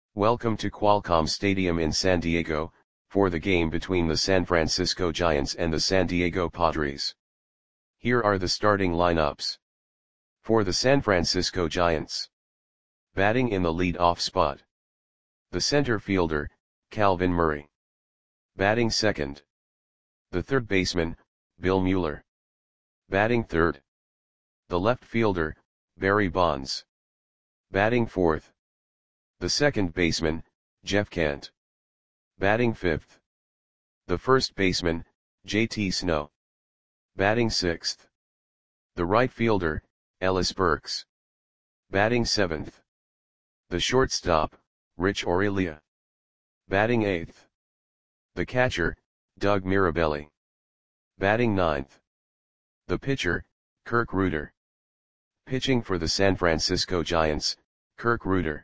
Welcome to Qualcomm Stadium in San Diego, for the game between the San Francisco Giants and the San Diego Padres. Here are the starting lineups. For the San Francisco Giants. Batting in the lead-off spot. The center fielder, Calvin Murray. Batting second. The third baseman, Bill Mueller. Batting third. The left fielder, Barry Bonds. Batting fourth. The second baseman, Jeff Kent. Batting fifth. The first baseman, JT Snow. Batting sixth. The right fielder, Ellis Burks. Batting seventh. The shortstop, Rich Aurelia. Batting eighth. The catcher, Doug Mirabelli. Batting ninth. The pitcher, Kirk Rueter. Pitching for the San Francisco Giants, Kirk Rueter.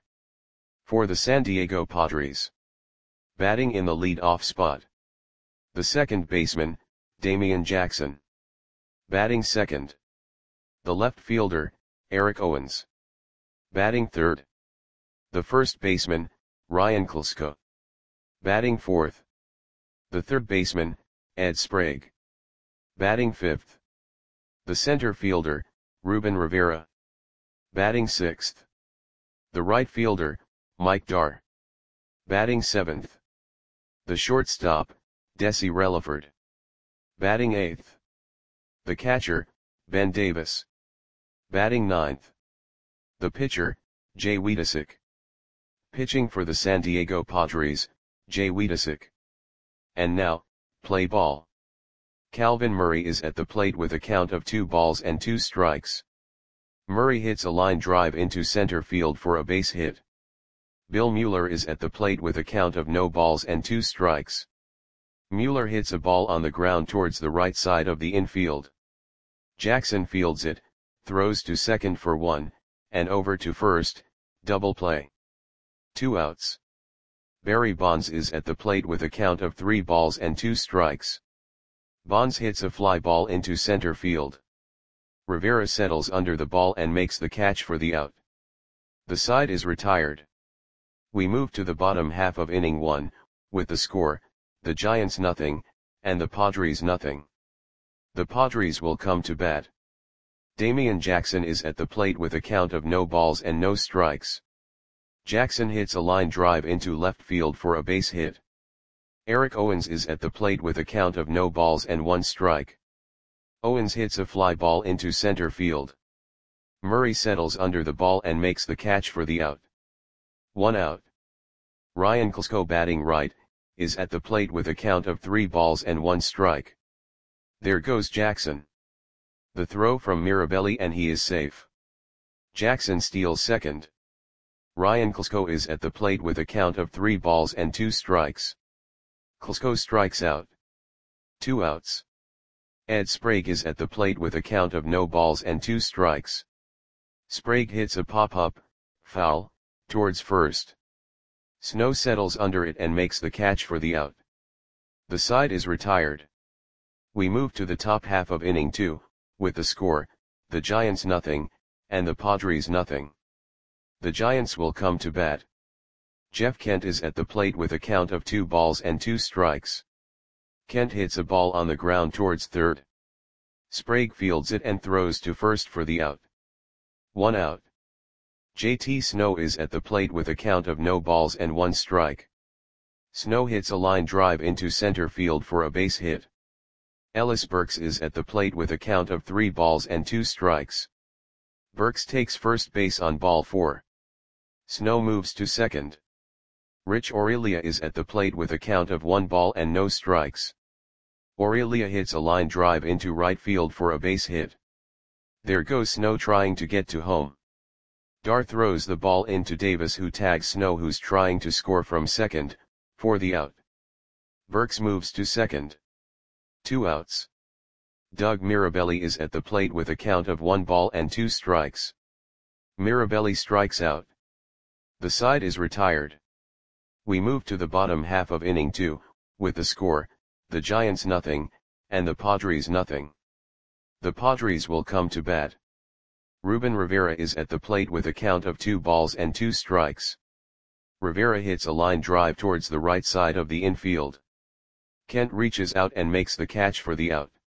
For the San Diego Padres. Batting in the lead-off spot. The second baseman, Damian Jackson. Batting second. The left fielder, Eric Owens. Batting third. The first baseman, Ryan Klesko. Batting fourth. The third baseman, Ed Sprague. Batting fifth. The center fielder, Ruben Rivera. Batting sixth. The right fielder, Mike Dar. Batting seventh. The shortstop, Desi Relaford. Batting eighth. The catcher, Ben Davis. Batting ninth. The pitcher, Jay Weedisick. Pitching for the San Diego Padres, Jay Weedisick. And now, play ball. Calvin Murray is at the plate with a count of 2 balls and 2 strikes. Murray hits a line drive into center field for a base hit. Bill Mueller is at the plate with a count of no balls and 2 strikes. Mueller hits a ball on the ground towards the right side of the infield. Jackson fields it, throws to second for 1, and over to first, double play. 2 outs. Barry Bonds is at the plate with a count of 3 balls and 2 strikes. Bonds hits a fly ball into center field. Rivera settles under the ball and makes the catch for the out. The side is retired. We move to the bottom half of inning 1, with the score, the Giants nothing, and the Padres nothing. The Padres will come to bat. Damian Jackson is at the plate with a count of no balls and no strikes. Jackson hits a line drive into left field for a base hit. Eric Owens is at the plate with a count of no balls and 1 strike. Owens hits a fly ball into center field. Murray settles under the ball and makes the catch for the out. 1 out. Ryan Klesko batting right, is at the plate with a count of 3 balls and 1 strike. There goes Jackson. The throw from Mirabelli and he is safe. Jackson steals second. Ryan Klesko is at the plate with a count of 3 balls and 2 strikes. Klesko strikes out. 2 outs. Ed Sprague is at the plate with a count of no balls and 2 strikes. Sprague hits a pop-up, foul, towards first. Snow settles under it and makes the catch for the out. The side is retired. We move to the top half of inning 2, with the score, the Giants nothing, and the Padres nothing. The Giants will come to bat. Jeff Kent is at the plate with a count of 2 balls and 2 strikes. Kent hits a ball on the ground towards third. Sprague fields it and throws to first for the out. 1 out. JT Snow is at the plate with a count of no balls and 1 strike. Snow hits a line drive into center field for a base hit. Ellis Burks is at the plate with a count of 3 balls and 2 strikes. Burks takes first base on ball 4. Snow moves to second. Rich Aurelia is at the plate with a count of 1 ball and no strikes. Aurelia hits a line drive into right field for a base hit. There goes Snow trying to get to home. Dar throws the ball into Davis who tags Snow who's trying to score from second, for the out. Burks moves to second. 2 outs. Doug Mirabelli is at the plate with a count of 1 ball and 2 strikes. Mirabelli strikes out. The side is retired. We move to the bottom half of inning 2, with the score, the Giants nothing, and the Padres nothing. The Padres will come to bat. Ruben Rivera is at the plate with a count of 2 balls and 2 strikes. Rivera hits a line drive towards the right side of the infield. Kent reaches out and makes the catch for the out.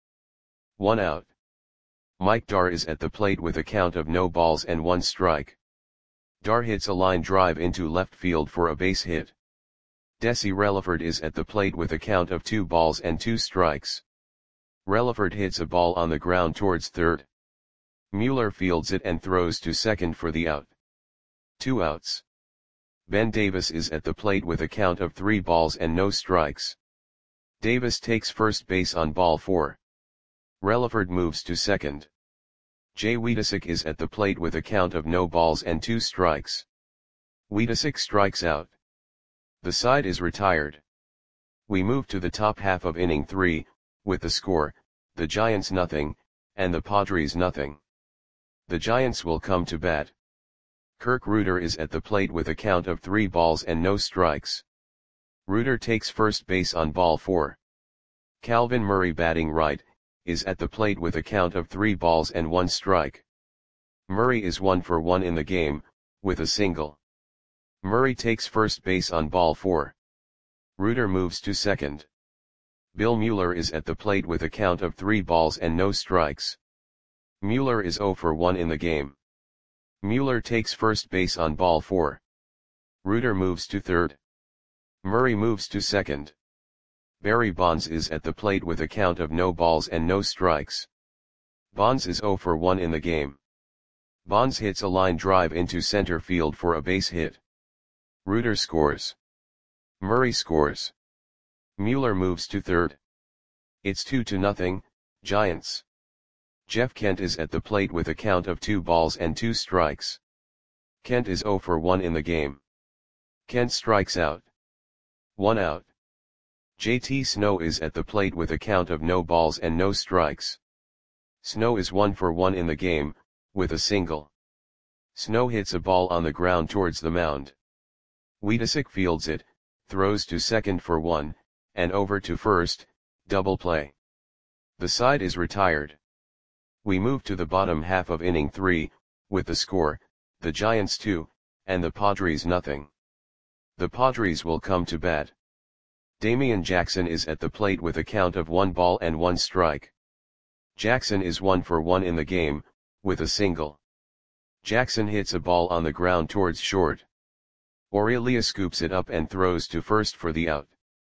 1 out. Mike Dar is at the plate with a count of no balls and 1 strike. Dar hits a line drive into left field for a base hit. Desi Relaford is at the plate with a count of 2 balls and 2 strikes. Relaford hits a ball on the ground towards third. Mueller fields it and throws to second for the out. 2 outs. Ben Davis is at the plate with a count of 3 balls and no strikes. Davis takes first base on ball 4. Relaford moves to second. Jay Wiedesick is at the plate with a count of no balls and 2 strikes. Wiedesick strikes out. The side is retired. We move to the top half of inning 3, with the score, the Giants nothing, and the Padres nothing. The Giants will come to bat. Kirk Reuter is at the plate with a count of 3 balls and no strikes. Reuter takes first base on ball 4. Calvin Murray batting right, is at the plate with a count of 3 balls and 1 strike. Murray is 1 for 1 in the game, with a single. Murray takes first base on ball 4. Reuter moves to second. Bill Mueller is at the plate with a count of 3 balls and no strikes. Mueller is 0 for 1 in the game. Mueller takes first base on ball 4. Reuter moves to third. Murray moves to second. Barry Bonds is at the plate with a count of no balls and no strikes. Bonds is 0 for 1 in the game. Bonds hits a line drive into center field for a base hit. Reuter scores. Murray scores. Mueller moves to third. It's 2-0, Giants. Jeff Kent is at the plate with a count of 2 balls and 2 strikes. Kent is 0 for 1 in the game. Kent strikes out. 1 out. JT Snow is at the plate with a count of no balls and no strikes. Snow is 1 for 1 in the game, with a single. Snow hits a ball on the ground towards the mound. Wiedesick fields it, throws to second for 1, and over to first, double play. The side is retired. We move to the bottom half of inning 3, with the score, the Giants 2, and the Padres nothing. The Padres will come to bat. Damian Jackson is at the plate with a count of 1 ball and 1 strike. Jackson is 1 for 1 in the game, with a single. Jackson hits a ball on the ground towards short. Aurelia scoops it up and throws to first for the out.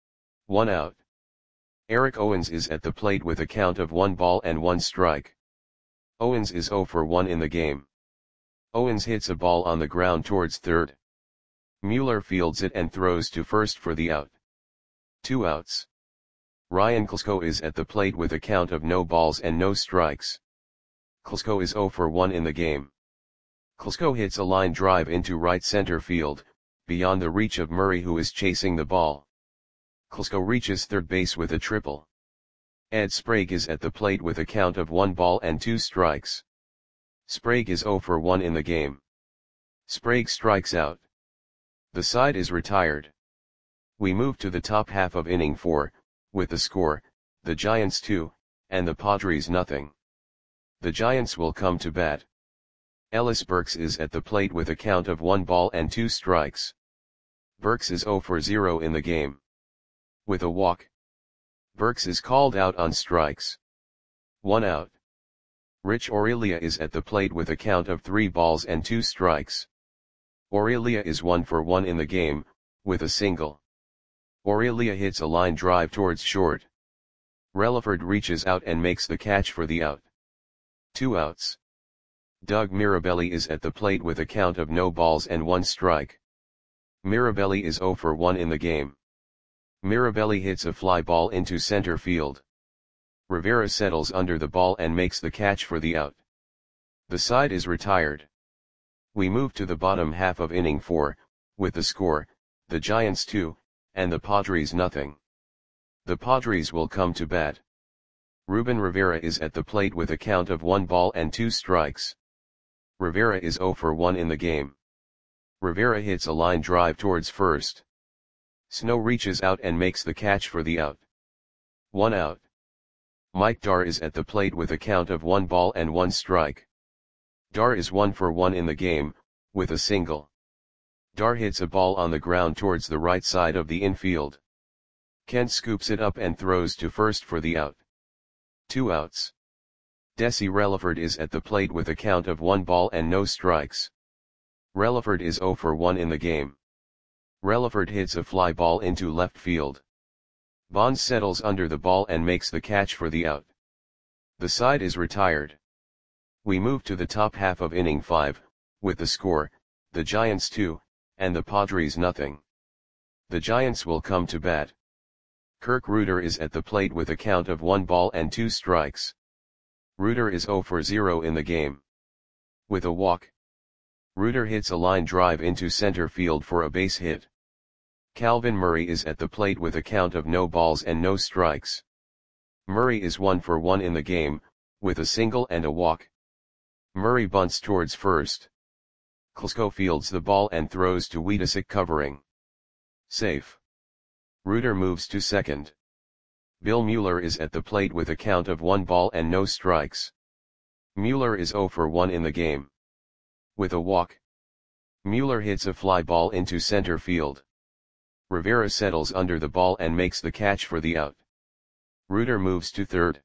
1 out. Eric Owens is at the plate with a count of 1 ball and 1 strike. Owens is 0 for 1 in the game. Owens hits a ball on the ground towards third. Mueller fields it and throws to first for the out. 2 outs. Ryan Klesko is at the plate with a count of no balls and no strikes. Klesko is 0 for 1 in the game. Klesko hits a line drive into right center field, beyond the reach of Murray who is chasing the ball. Klesko reaches third base with a triple. Ed Sprague is at the plate with a count of 1 ball and 2 strikes. Sprague is 0 for 1 in the game. Sprague strikes out. The side is retired. We move to the top half of inning 4, with the score, the Giants 2, and the Padres nothing. The Giants will come to bat. Ellis Burks is at the plate with a count of 1 ball and 2 strikes. Burks is 0 for 0 in the game. With a walk. Burks is called out on strikes. 1 out. Rich Aurelia is at the plate with a count of 3 balls and 2 strikes. Aurelia is 1 for 1 in the game, with a single. Aurelia hits a line drive towards short. Relaford reaches out and makes the catch for the out. 2 outs. Doug Mirabelli is at the plate with a count of no balls and 1 strike. Mirabelli is 0 for 1 in the game. Mirabelli hits a fly ball into center field. Rivera settles under the ball and makes the catch for the out. The side is retired. We move to the bottom half of inning 4, with the score, the Giants 2, and the Padres nothing. The Padres will come to bat. Ruben Rivera is at the plate with a count of 1 ball and 2 strikes. Rivera is 0 for 1 in the game. Rivera hits a line drive towards first. Snow reaches out and makes the catch for the out. 1 out. Mike Dar is at the plate with a count of 1 ball and 1 strike. Dar is 1 for 1 in the game, with a single. Dar hits a ball on the ground towards the right side of the infield. Kent scoops it up and throws to first for the out. 2 outs. Desi Relaford is at the plate with a count of 1 ball and no strikes. Relaford is 0 for 1 in the game. Relaford hits a fly ball into left field. Bonds settles under the ball and makes the catch for the out. The side is retired. We move to the top half of inning 5, with the score, the Giants 2, and the Padres nothing. The Giants will come to bat. Kirk Reuter is at the plate with a count of 1 ball and 2 strikes. Reuter is 0 for 0 in the game. With a walk, Reuter hits a line drive into center field for a base hit. Calvin Murray is at the plate with a count of no balls and no strikes. Murray is 1 for 1 in the game, with a single and a walk. Murray bunts towards first. Klesko fields the ball and throws to Wiedesick covering. Safe. Reuter moves to second. Bill Mueller is at the plate with a count of 1 ball and no strikes. Mueller is 0 for 1 in the game. With a walk, Mueller hits a fly ball into center field. Rivera settles under the ball and makes the catch for the out. Reuter moves to third.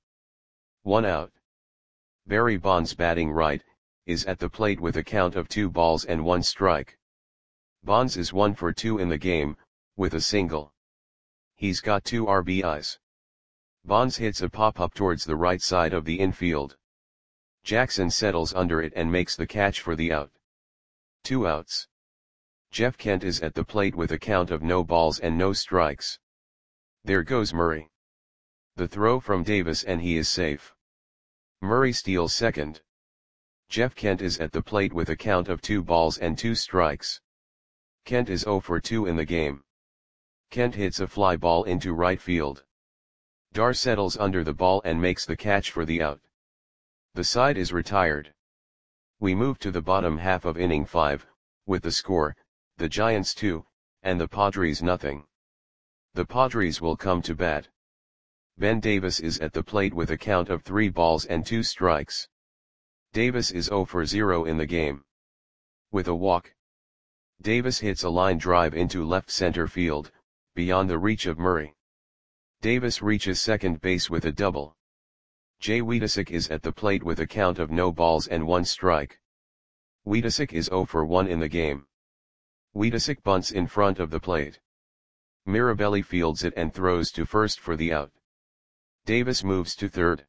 1 out. Barry Bonds, batting right, is at the plate with a count of 2 balls and 1 strike. Bonds is 1 for 2 in the game, with a single. He's got 2 RBIs. Bonds hits a pop-up towards the right side of the infield. Jackson settles under it and makes the catch for the out. 2 outs. Jeff Kent is at the plate with a count of no balls and no strikes. There goes Murray. The throw from Davis and he is safe. Murray steals second. Jeff Kent is at the plate with a count of 2 balls and 2 strikes. Kent is 0 for 2 in the game. Kent hits a fly ball into right field. Dar settles under the ball and makes the catch for the out. The side is retired. We move to the bottom half of inning 5, with the score, the Giants 2, and the Padres nothing. The Padres will come to bat. Ben Davis is at the plate with a count of 3 balls and 2 strikes. Davis is 0 for 0 in the game. With a walk, Davis hits a line drive into left center field, beyond the reach of Murray. Davis reaches second base with a double. Jay Wiedesick is at the plate with a count of no balls and 1 strike. Wiedesick is 0 for 1 in the game. Wiedesick bunts in front of the plate. Mirabelli fields it and throws to first for the out. Davis moves to third.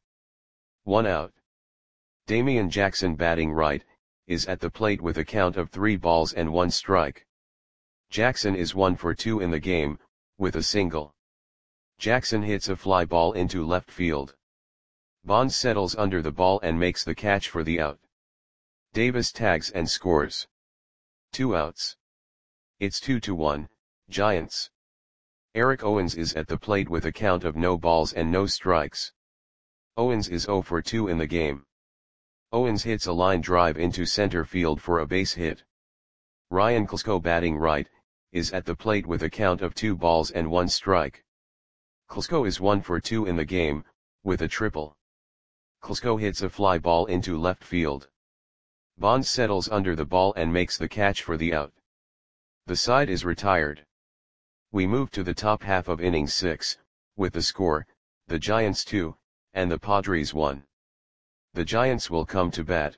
1 out. Damian Jackson, batting right, is at the plate with a count of 3 balls and 1 strike. Jackson is 1 for 2 in the game, with a single. Jackson hits a fly ball into left field. Bonds settles under the ball and makes the catch for the out. Davis tags and scores. 2 outs. It's 2-1, Giants. Eric Owens is at the plate with a count of no balls and no strikes. Owens is 0 for 2 in the game. Owens hits a line drive into center field for a base hit. Ryan Klesko, batting right, is at the plate with a count of 2 balls and 1 strike. Klesko is 1 for 2 in the game, with a triple. Klesko hits a fly ball into left field. Bonds settles under the ball and makes the catch for the out. The side is retired. We move to the top half of inning 6, with the score, the Giants 2, and the Padres 1. The Giants will come to bat.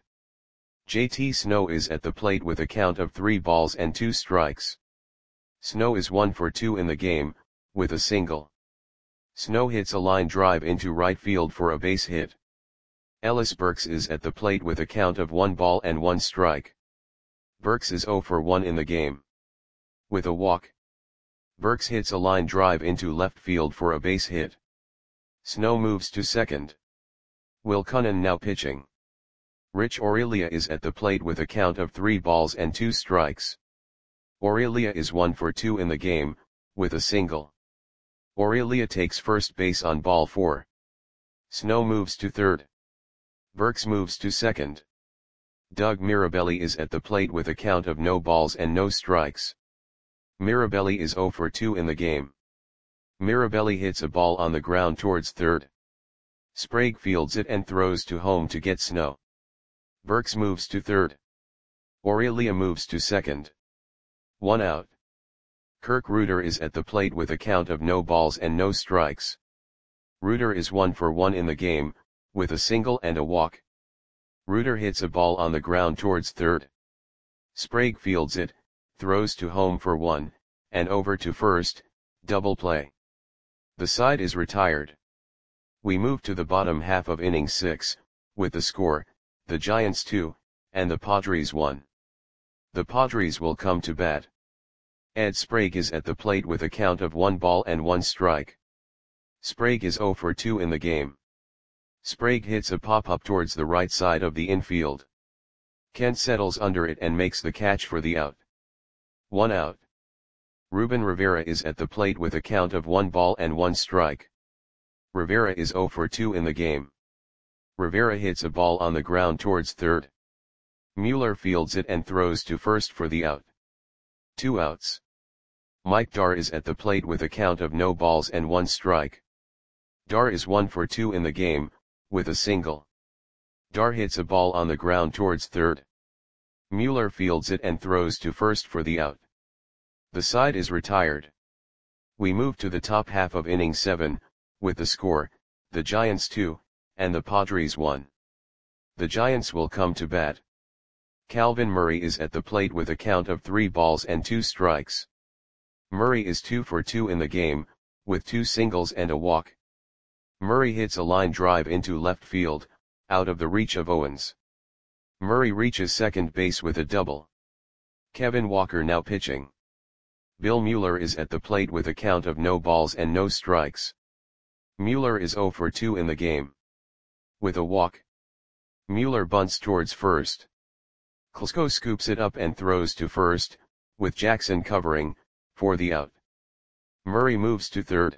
JT Snow is at the plate with a count of 3 balls and 2 strikes. Snow is 1 for 2 in the game, with a single. Snow hits a line drive into right field for a base hit. Ellis Burks is at the plate with a count of 1 ball and 1 strike. Burks is 0 for 1 in the game. With a walk, Burks hits a line drive into left field for a base hit. Snow moves to second. Will Cunnan now pitching. Rich Aurelia is at the plate with a count of 3 balls and 2 strikes. Aurelia is 1 for 2 in the game, with a single. Aurelia takes first base on ball 4. Snow moves to third. Burks moves to second. Doug Mirabelli is at the plate with a count of no balls and no strikes. Mirabelli is 0 for 2 in the game. Mirabelli hits a ball on the ground towards third. Sprague fields it and throws to home to get Snow. Burks moves to third. Aurelia moves to second. 1 out. Kirk Reuter is at the plate with a count of no balls and no strikes. Reuter is 1 for 1 in the game, with a single and a walk. Reuter hits a ball on the ground towards third. Sprague fields it, throws to home for 1, and over to first, double play. The side is retired. We move to the bottom half of inning 6, with the score, the Giants 2, and the Padres 1. The Padres will come to bat. Ed Sprague is at the plate with a count of 1 ball and 1 strike. Sprague is 0 for 2 in the game. Sprague hits a pop-up towards the right side of the infield. Kent settles under it and makes the catch for the out. 1 out. Ruben Rivera is at the plate with a count of 1 ball and 1 strike. Rivera is 0 for 2 in the game. Rivera hits a ball on the ground towards third. Mueller fields it and throws to first for the out. 2 outs. Mike Dar is at the plate with a count of no balls and 1 strike. Dar is 1 for 2 in the game, with a single. Dar hits a ball on the ground towards third. Mueller fields it and throws to first for the out. The side is retired. We move to the top half of inning 7, with the score, the Giants 2, and the Padres 1. The Giants will come to bat. Calvin Murray is at the plate with a count of 3 balls and 2 strikes. Murray is 2 for 2 in the game, with 2 singles and a walk. Murray hits a line drive into left field, out of the reach of Owens. Murray reaches second base with a double. Kevin Walker now pitching. Bill Mueller is at the plate with a count of no balls and no strikes. Mueller is 0 for 2 in the game. With a walk. Mueller bunts towards first. Klesko scoops it up and throws to first, with Jackson covering, for the out. Murray moves to third.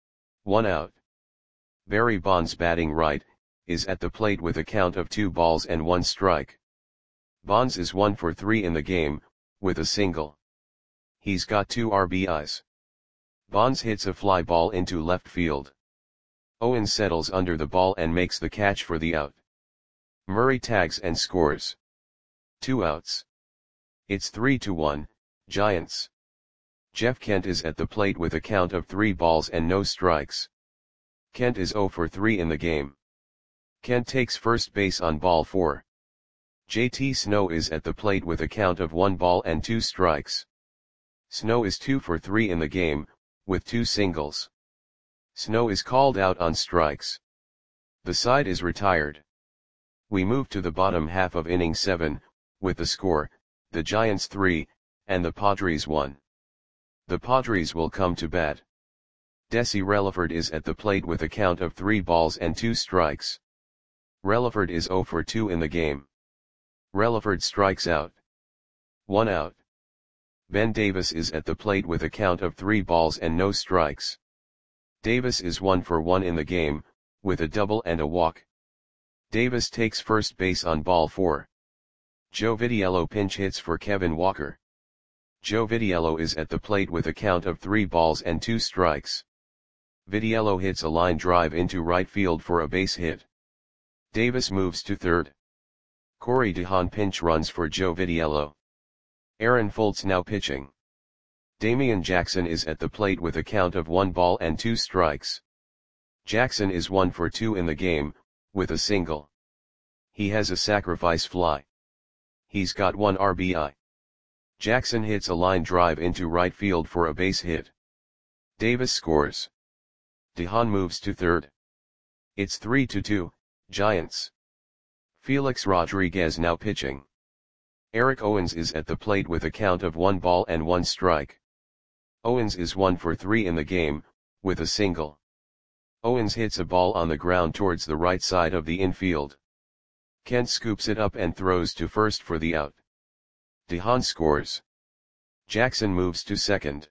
1 out. Barry Bonds, batting right, is at the plate with a count of 2 balls and 1 strike. Bonds is 1 for 3 in the game, with a single. He's got 2 RBIs. Bonds hits a fly ball into left field. Owens settles under the ball and makes the catch for the out. Murray tags and scores. 2 outs. It's 3-1, Giants. Jeff Kent is at the plate with a count of 3 balls and no strikes. Kent is 0 for 3 in the game. Kent takes first base on ball 4. JT Snow is at the plate with a count of 1 ball and 2 strikes. Snow is 2 for 3 in the game, with 2 singles. Snow is called out on strikes. The side is retired. We move to the bottom half of inning 7, with the score, the Giants 3, and the Padres 1. The Padres will come to bat. Desi Relaford is at the plate with a count of 3 balls and 2 strikes. Relaford is 0 for 2 in the game. Relaford strikes out. 1 out. Ben Davis is at the plate with a count of 3 balls and no strikes. Davis is 1 for 1 in the game, with a double and a walk. Davis takes first base on ball 4. Joe Vitiello pinch hits for Kevin Walker. Joe Vitiello is at the plate with a count of 3 balls and 2 strikes. Vitiello hits a line drive into right field for a base hit. Davis moves to third. Corey DeHaan pinch runs for Joe Vitiello. Aaron Foltz now pitching. Damian Jackson is at the plate with a count of 1 ball and 2 strikes. Jackson is 1 for 2 in the game, with a single. He has a sacrifice fly. He's got 1 RBI. Jackson hits a line drive into right field for a base hit. Davis scores. DeHaan moves to third. It's 3-2, Giants. Felix Rodriguez now pitching. Eric Owens is at the plate with a count of 1 ball and 1 strike. Owens is 1 for 3 in the game, with a single. Owens hits a ball on the ground towards the right side of the infield. Kent scoops it up and throws to first for the out. DeHaan scores. Jackson moves to second.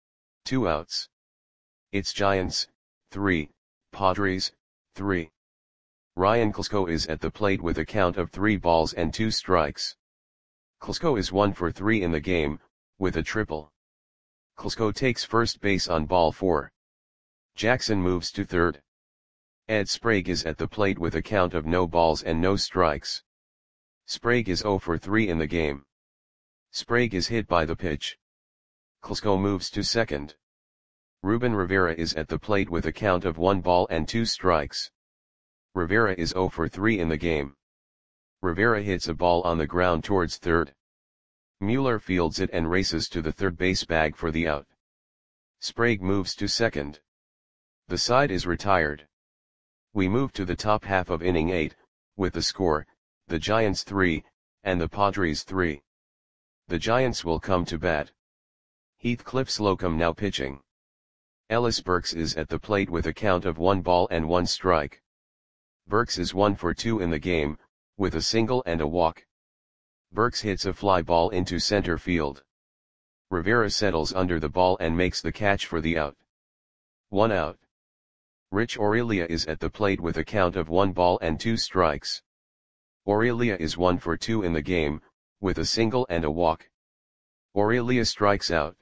2 outs. It's Giants, 3, Padres, 3. Ryan Klesko is at the plate with a count of 3 balls and 2 strikes. Klesko is 1 for 3 in the game, with a triple. Klesko takes first base on ball 4. Jackson moves to third. Ed Sprague is at the plate with a count of no balls and no strikes. Sprague is 0 for 3 in the game. Sprague is hit by the pitch. Klesko moves to second. Ruben Rivera is at the plate with a count of 1 ball and 2 strikes. Rivera is 0 for 3 in the game. Rivera hits a ball on the ground towards third. Mueller fields it and races to the third base bag for the out. Sprague moves to second. The side is retired. We move to the top half of inning 8, with the score, the Giants 3, and the Padres 3. The Giants will come to bat. Heathcliff Slocum now pitching. Ellis Burks is at the plate with a count of 1 ball and 1 strike. Burks is 1 for 2 in the game, with a single and a walk. Burks hits a fly ball into center field. Rivera settles under the ball and makes the catch for the out. 1 out. Rich Aurelia is at the plate with a count of 1 ball and 2 strikes. Aurelia is 1 for 2 in the game, with a single and a walk. Aurelia strikes out.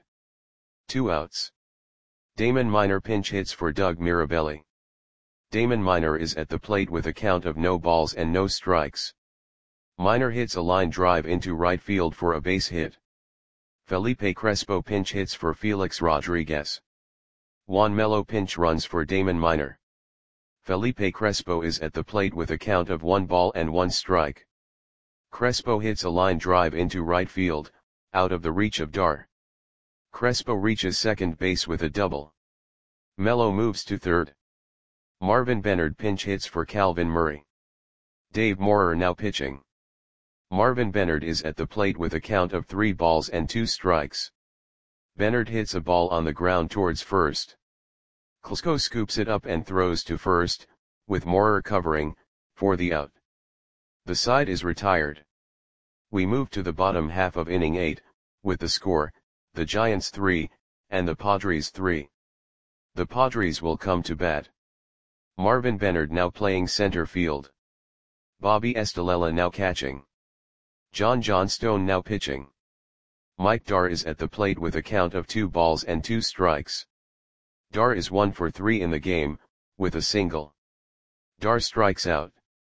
2 outs. Damon Minor pinch hits for Doug Mirabelli. Damon Minor is at the plate with a count of no balls and no strikes. Minor hits a line drive into right field for a base hit. Felipe Crespo pinch hits for Felix Rodriguez. Juan Melo pinch runs for Damon Minor. Felipe Crespo is at the plate with a count of 1 ball and 1 strike. Crespo hits a line drive into right field, out of the reach of Dar. Crespo reaches second base with a double. Melo moves to third. Marvin Bennard pinch hits for Calvin Murray. Dave Moorer now pitching. Marvin Bennard is at the plate with a count of 3 balls and 2 strikes. Bennard hits a ball on the ground towards first. Klesko scoops it up and throws to first, with Moorer covering, for the out. The side is retired. We move to the bottom half of inning 8, with the score, the Giants 3, and the Padres 3. The Padres will come to bat. Marvin Bennard now playing center field. Bobby Estalella now catching. John Johnstone now pitching. Mike Dar is at the plate with a count of 2 balls and 2 strikes. Dar is 1 for 3 in the game, with a single. Dar strikes out.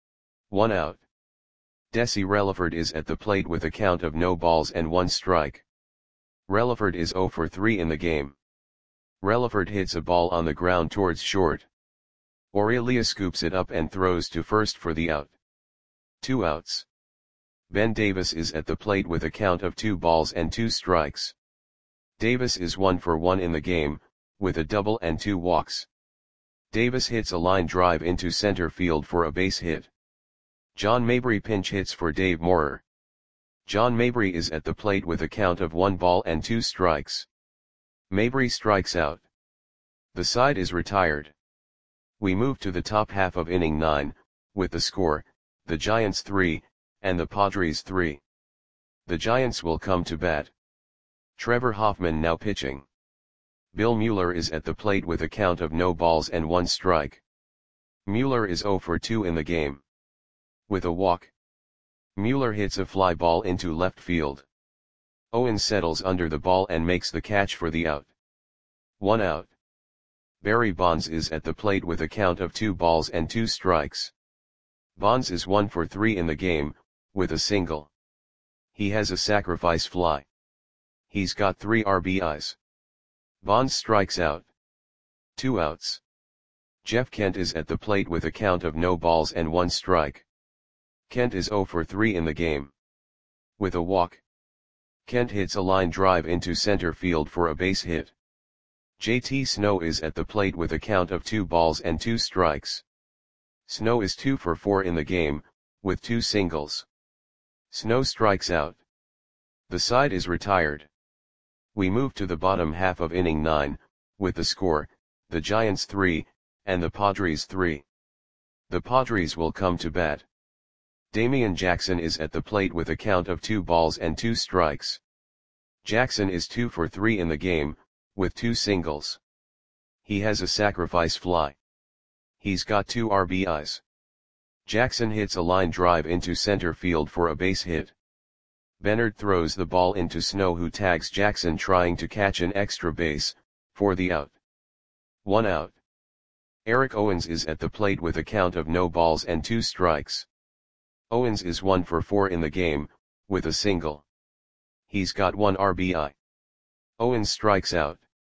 1 out. Desi Relaford is at the plate with a count of no balls and 1 strike. Relaford is 0 for 3 in the game. Relaford hits a ball on the ground towards short. Aurelia scoops it up and throws to first for the out. 2 outs. Ben Davis is at the plate with a count of 2 balls and 2 strikes. Davis is 1 for 1 in the game, with a double and 2 walks. Davis hits a line drive into center field for a base hit. John Mabry pinch hits for Dave Moorer. John Mabry is at the plate with a count of 1 ball and 2 strikes. Mabry strikes out. The side is retired. We move to the top half of inning 9, with the score, the Giants 3, and the Padres 3. The Giants will come to bat. Trevor Hoffman now pitching. Bill Mueller is at the plate with a count of no balls and 1 strike. Mueller is 0 for 2 in the game. With a walk. Mueller hits a fly ball into left field. Owens settles under the ball and makes the catch for the out. 1 out. Barry Bonds is at the plate with a count of 2 balls and 2 strikes. Bonds is 1 for 3 in the game, with a single. He has a sacrifice fly. He's got 3 RBIs. Bonds strikes out. 2 outs. Jeff Kent is at the plate with a count of no balls and 1 strike. Kent is 0 for 3 in the game. With a walk. Kent hits a line drive into center field for a base hit. JT Snow is at the plate with a count of 2 balls and 2 strikes. Snow is 2 for 4 in the game, with 2 singles. Snow strikes out. The side is retired. We move to the bottom half of inning 9, with the score, the Giants 3, and the Padres 3. The Padres will come to bat. Damian Jackson is at the plate with a count of 2 balls and 2 strikes. Jackson is 2 for 3 in the game, with 2 singles. He has a sacrifice fly. He's got 2 RBIs. Jackson hits a line drive into center field for a base hit. Bennard throws the ball into Snow, who tags Jackson trying to catch an extra base, for the out. 1 out. Eric Owens is at the plate with a count of no balls and 2 strikes. Owens is 1 for 4 in the game, with a single. He's got 1 RBI. Owens strikes out.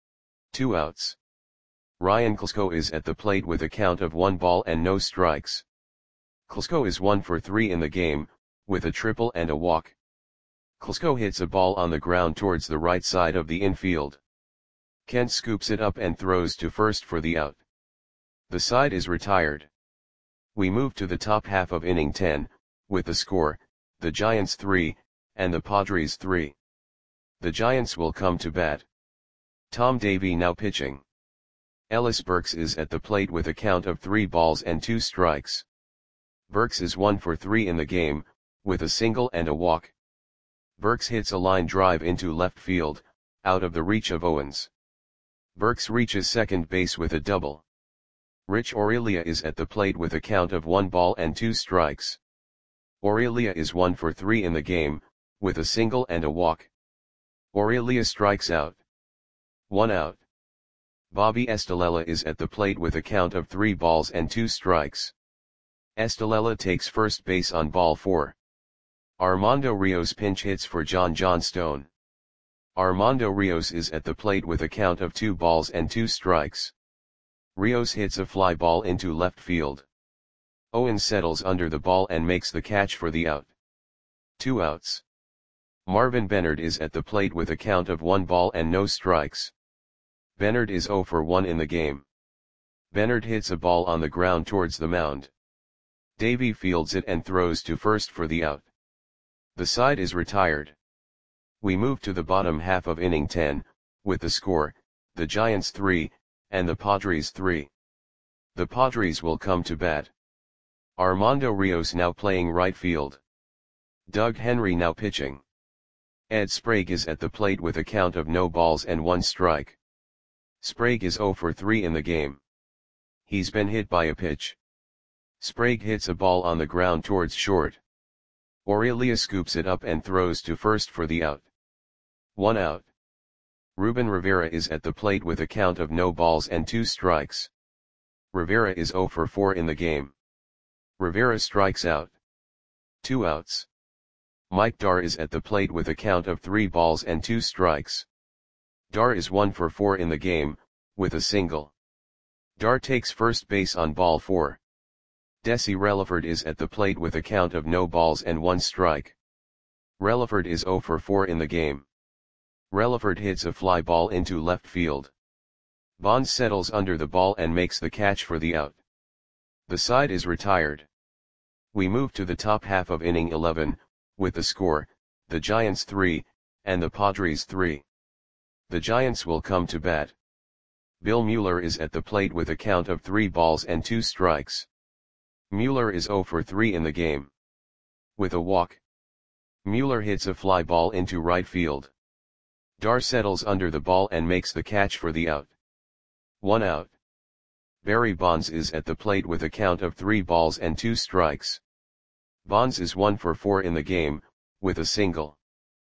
2 outs. Ryan Klesko is at the plate with a count of 1 ball and no strikes. Klesko is 1 for 3 in the game, with a triple and a walk. Klesko hits a ball on the ground towards the right side of the infield. Kent scoops it up and throws to first for the out. The side is retired. We move to the top half of inning 10, with the score, the Giants 3, and the Padres 3. The Giants will come to bat. Tom Davey now pitching. Ellis Burks is at the plate with a count of 3 balls and 2 strikes. Burks is 1 for 3 in the game, with a single and a walk. Burks hits a line drive into left field, out of the reach of Owens. Burks reaches second base with a double. Rich Aurelia is at the plate with a count of 1 ball and 2 strikes. Aurelia is 1 for 3 in the game, with a single and a walk. Aurelia strikes out. 1 out. Bobby Estalella is at the plate with a count of 3 balls and 2 strikes. Estalella takes first base on ball 4. Armando Rios pinch hits for John Johnstone. Armando Rios is at the plate with a count of 2 balls and 2 strikes. Rios hits a fly ball into left field. Owens settles under the ball and makes the catch for the out. 2 outs. Marvin Bennard is at the plate with a count of 1 ball and no strikes. Bennard is 0 for 1 in the game. Bennard hits a ball on the ground towards the mound. Davey fields it and throws to first for the out. The side is retired. We move to the bottom half of inning 10, with the score, the Giants 3, and the Padres 3. The Padres will come to bat. Armando Rios now playing right field. Doug Henry now pitching. Ed Sprague is at the plate with a count of no balls and 1 strike. Sprague is 0 for 3 in the game. He's been hit by a pitch. Sprague hits a ball on the ground towards short. Aurelia scoops it up and throws to first for the out. 1 out. Ruben Rivera is at the plate with a count of no balls and 2 strikes. Rivera is 0 for 4 in the game. Rivera strikes out. 2 outs. Mike Dar is at the plate with a count of 3 balls and 2 strikes. Dar is 1 for 4 in the game, with a single. Dar takes first base on ball 4. Desi Relaford is at the plate with a count of no balls and 1 strike. Relaford is 0 for 4 in the game. Relaford hits a fly ball into left field. Bonds settles under the ball and makes the catch for the out. The side is retired. We move to the top half of inning 11, with the score, the Giants 3, and the Padres 3. The Giants will come to bat. Bill Mueller is at the plate with a count of 3 balls and 2 strikes. Mueller is 0 for 3 in the game. With a walk. Mueller hits a fly ball into right field. Dar settles under the ball and makes the catch for the out. 1 out. Barry Bonds is at the plate with a count of 3 balls and 2 strikes. Bonds is 1 for 4 in the game, with a single.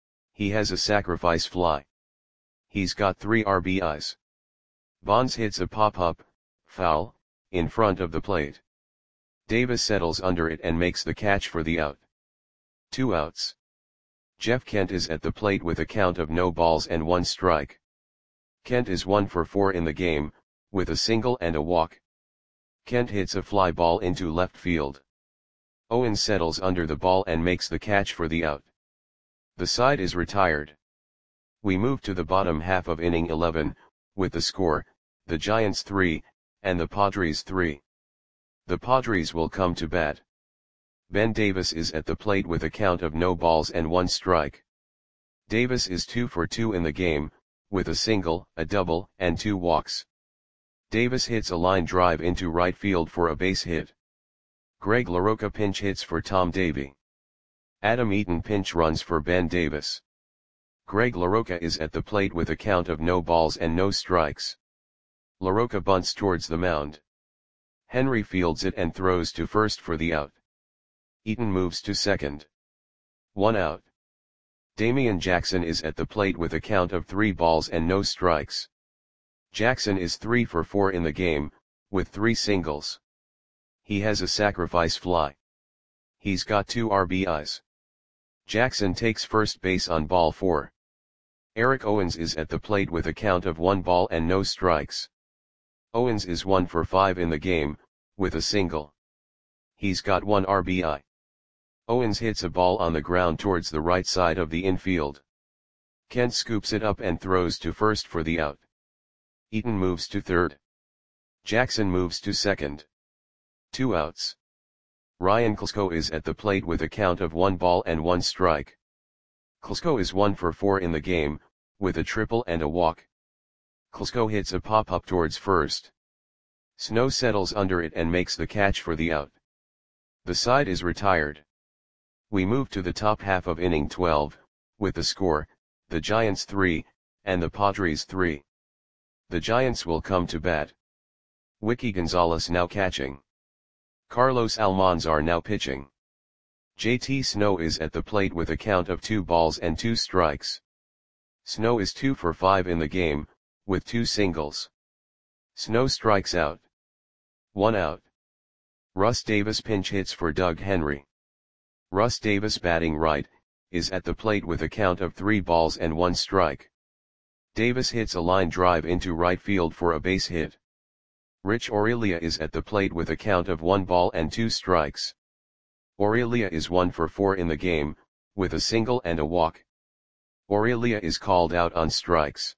He has a sacrifice fly. He's got 3 RBIs. Bonds hits a pop-up, foul, in front of the plate. Davis settles under it and makes the catch for the out. 2 outs. Jeff Kent is at the plate with a count of no balls and 1 strike. Kent is 1 for 4 in the game, with a single and a walk. Kent hits a fly ball into left field. Owens settles under the ball and makes the catch for the out. The side is retired. We move to the bottom half of inning 11, with the score, the Giants 3, and the Padres 3. The Padres will come to bat. Ben Davis is at the plate with a count of no balls and 1 strike. Davis is 2 for 2 in the game, with a single, a double, and 2 walks. Davis hits a line drive into right field for a base hit. Greg LaRocca pinch hits for Tom Davey. Adam Eaton pinch runs for Ben Davis. Greg LaRocca is at the plate with a count of no balls and no strikes. LaRocca bunts towards the mound. Henry fields it and throws to first for the out. Eaton moves to second. 1 out. Damian Jackson is at the plate with a count of 3 balls and no strikes. Jackson is 3 for 4 in the game, with 3 singles. He has a sacrifice fly. He's got 2 RBIs. Jackson takes first base on ball 4. Eric Owens is at the plate with a count of 1 ball and no strikes. Owens is 1 for 5 in the game, with a single. He's got 1 RBI. Owens hits a ball on the ground towards the right side of the infield. Kent scoops it up and throws to first for the out. Eaton moves to third. Jackson moves to second. 2 outs. Ryan Klesko is at the plate with a count of 1 ball and 1 strike. Klesko is 1 for 4 in the game, with a triple and a walk. Klesko hits a pop-up towards first. Snow settles under it and makes the catch for the out. The side is retired. We move to the top half of inning 12, with the score, the Giants 3, and the Padres 3. The Giants will come to bat. Wiki Gonzalez now catching. Carlos Almanzar now pitching. JT Snow is at the plate with a count of 2 balls and 2 strikes. Snow is 2 for 5 in the game, with 2 singles. Snow strikes out. 1 out. Russ Davis pinch hits for Doug Henry. Russ Davis, batting right, is at the plate with a count of 3 balls and 1 strike. Davis hits a line drive into right field for a base hit. Rich Aurelia is at the plate with a count of 1 ball and 2 strikes. Aurelia is 1 for 4 in the game, with a single and a walk. Aurelia is called out on strikes.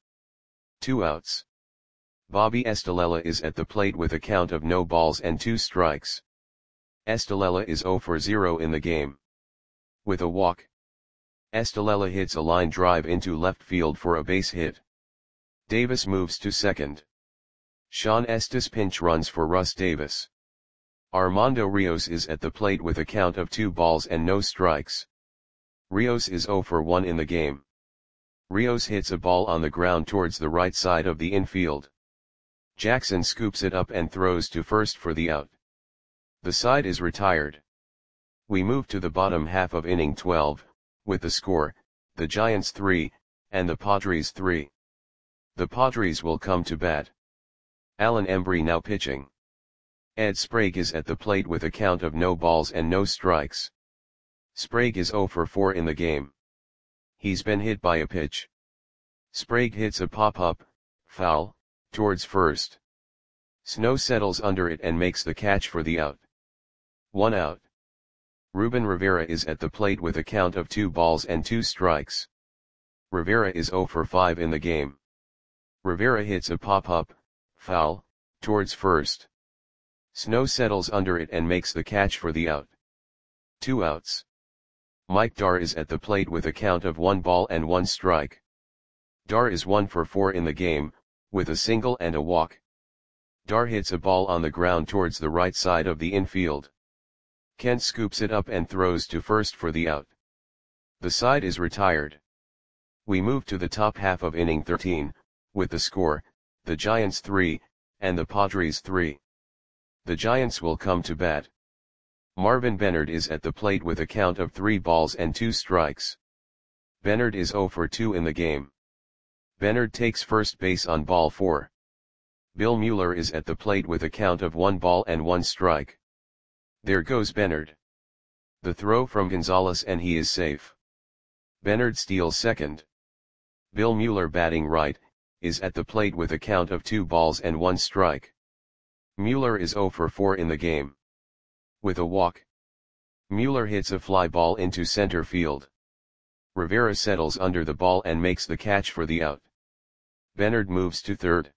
2 outs. Bobby Estalella is at the plate with a count of no balls and 2 strikes. Estalella is 0 for 0 in the game. With a walk. Estalella hits a line drive into left field for a base hit. Davis moves to second. Sean Estes pinch runs for Russ Davis. Armando Rios is at the plate with a count of 2 balls and no strikes. Rios is 0 for 1 in the game. Rios hits a ball on the ground towards the right side of the infield. Jackson scoops it up and throws to first for the out. The side is retired. We move to the bottom half of inning 12, with the score, the Giants 3, and the Padres 3. The Padres will come to bat. Alan Embry now pitching. Ed Sprague is at the plate with a count of no balls and no strikes. Sprague is 0 for 4 in the game. He's been hit by a pitch. Sprague hits a pop-up, foul, towards first. Snow settles under it and makes the catch for the out. 1 out. Ruben Rivera is at the plate with a count of 2 balls and 2 strikes. Rivera is 0 for 5 in the game. Rivera hits a pop-up, foul, towards first. Snow settles under it and makes the catch for the out. 2 outs. Mike Dar is at the plate with a count of 1 ball and 1 strike. Dar is 1 for 4 in the game, with a single and a walk. Dar hits a ball on the ground towards the right side of the infield. Kent scoops it up and throws to first for the out. The side is retired. We move to the top half of inning 13, with the score, the Giants 3, and the Padres 3. The Giants will come to bat. Marvin Bennard is at the plate with a count of 3 balls and 2 strikes. Bennard is 0 for 2 in the game. Bennard takes first base on ball 4. Bill Mueller is at the plate with a count of 1 ball and 1 strike. There goes Bennard. The throw from Gonzalez and he is safe. Bennard steals second. Bill Mueller, batting right, is at the plate with a count of 2 balls and 1 strike. Mueller is 0 for 4 in the game. With a walk. Mueller hits a fly ball into center field. Rivera settles under the ball and makes the catch for the out. Bennard moves to third.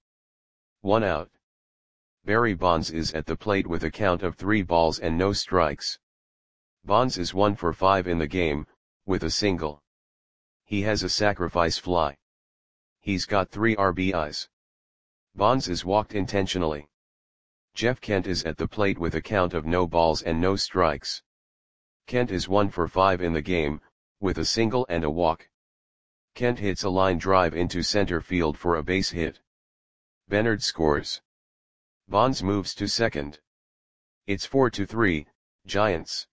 1 out. Barry Bonds is at the plate with a count of 3 balls and no strikes. Bonds is 1 for 5 in the game, with a single. He has a sacrifice fly. He's got 3 RBIs. Bonds is walked intentionally. Jeff Kent is at the plate with a count of no balls and no strikes. Kent is 1 for 5 in the game, with a single and a walk. Kent hits a line drive into center field for a base hit. Bennard scores. Bonds moves to second. It's 4-3, Giants.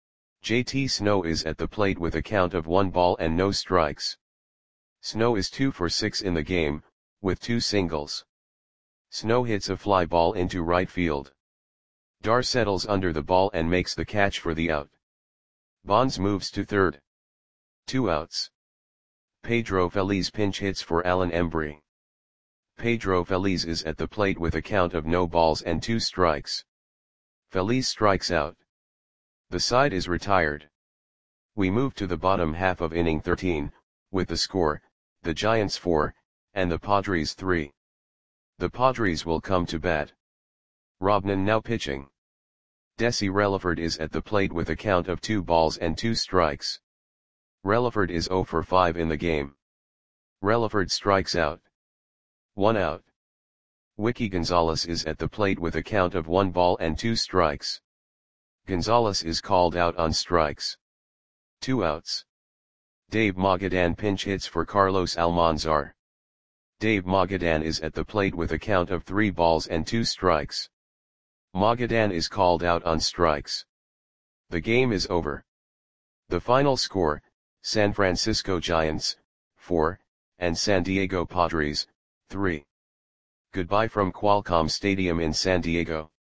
JT Snow is at the plate with a count of 1 ball and no strikes. Snow is 2 for 6 in the game, with 2 singles. Snow hits a fly ball into right field. Dar settles under the ball and makes the catch for the out. Bonds moves to third. 2 outs. Pedro Feliz pinch hits for Alan Embry. Pedro Feliz is at the plate with a count of no balls and 2 strikes. Feliz strikes out. The side is retired. We move to the bottom half of inning 13, with the score, the Giants 4, and the Padres 3. The Padres will come to bat. Robnan now pitching. Desi Relaford is at the plate with a count of 2 balls and 2 strikes. Relaford is 0 for 5 in the game. Relaford strikes out. 1 out. Wiki Gonzalez is at the plate with a count of 1 ball and 2 strikes. Gonzalez is called out on strikes. 2 outs. Dave Magadan pinch hits for Carlos Almanzar. Dave Magadan is at the plate with a count of 3 balls and 2 strikes. Magadan is called out on strikes. The game is over. The final score, San Francisco Giants, 4, and San Diego Padres, 3. Goodbye from Qualcomm Stadium in San Diego.